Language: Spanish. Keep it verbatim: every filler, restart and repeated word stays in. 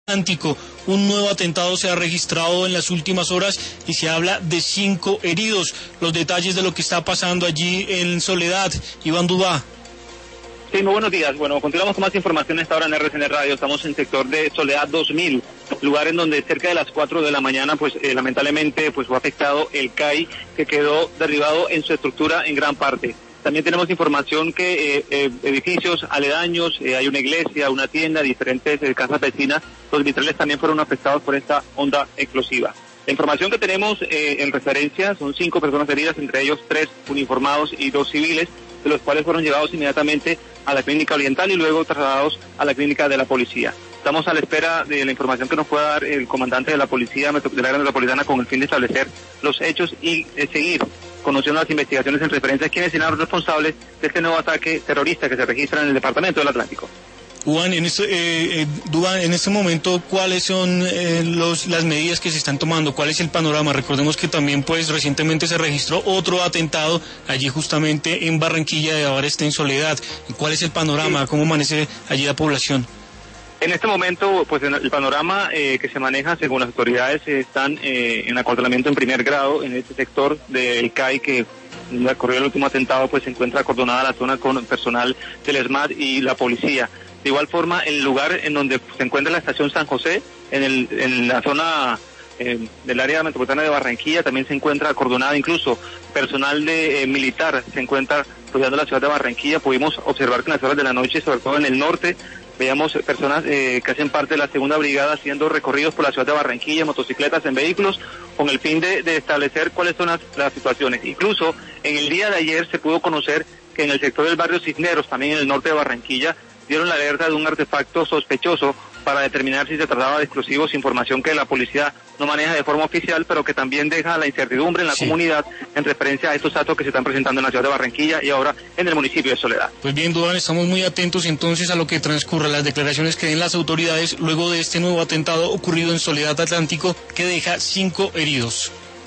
Atlántico. Un nuevo atentado se ha registrado en las últimas horas y se habla de cinco heridos. Los detalles de lo que está pasando allí en Soledad. Iván Dubá. Sí, muy buenos días. Bueno, continuamos con más información a esta hora en R C N Radio. Estamos en el sector de Soledad dos mil, lugar en donde cerca de las cuatro de la mañana, pues eh, lamentablemente, pues fue afectado el C A I, que quedó derribado en su estructura en gran parte. También tenemos información que eh, eh, edificios aledaños, eh, hay una iglesia, una tienda, diferentes eh, casas vecinas, los vitrales también fueron afectados por esta onda explosiva. La información que tenemos eh, en referencia son cinco personas heridas, entre ellos tres uniformados y dos civiles, de los cuales fueron llevados inmediatamente a la clínica oriental y luego trasladados a la clínica de la policía. Estamos a la espera de la información que nos pueda dar el comandante de la policía de la área metropolitana con el fin de establecer los hechos y eh, seguir conociendo las investigaciones en referencia a quienes serán los responsables de este nuevo ataque terrorista que se registra en el departamento del Atlántico. Juan, en este, eh, eh, Dubán, en este momento, ¿cuáles son eh, los, las medidas que se están tomando? ¿Cuál es el panorama? Recordemos que también, pues, recientemente se registró otro atentado allí justamente en Barranquilla y ahora está en Soledad. ¿Cuál es el panorama? ¿Cómo amanece allí la población? En este momento, pues el panorama eh, que se maneja según las autoridades eh, están eh, en acorralamiento en primer grado en este sector del C A I que ocurrió el último atentado, pues se encuentra acordonada la zona con personal del ESMAD y la policía. De igual forma, el lugar en donde se encuentra la estación San José, en, el, en la zona eh, del área metropolitana de Barranquilla, también se encuentra acordonada, incluso personal de eh, militar se encuentra rodeando la ciudad de Barranquilla. Pudimos observar que en las horas de la noche, sobre todo en el norte, veíamos personas eh, que hacen parte de la segunda brigada haciendo recorridos por la ciudad de Barranquilla, motocicletas en vehículos, con el fin de, de establecer cuáles son las, las situaciones. Incluso en el día de ayer se pudo conocer que en el sector del barrio Cisneros, también en el norte de Barranquilla, dieron la alerta de un artefacto sospechoso para determinar si se trataba de explosivos, información que la policía no maneja de forma oficial, pero que también deja la incertidumbre en la sí. comunidad en referencia a estos actos que se están presentando en la ciudad de Barranquilla y ahora en el municipio de Soledad. Pues bien, Dubán, estamos muy atentos entonces a lo que transcurra, las declaraciones que den las autoridades luego de este nuevo atentado ocurrido en Soledad Atlántico que deja cinco heridos.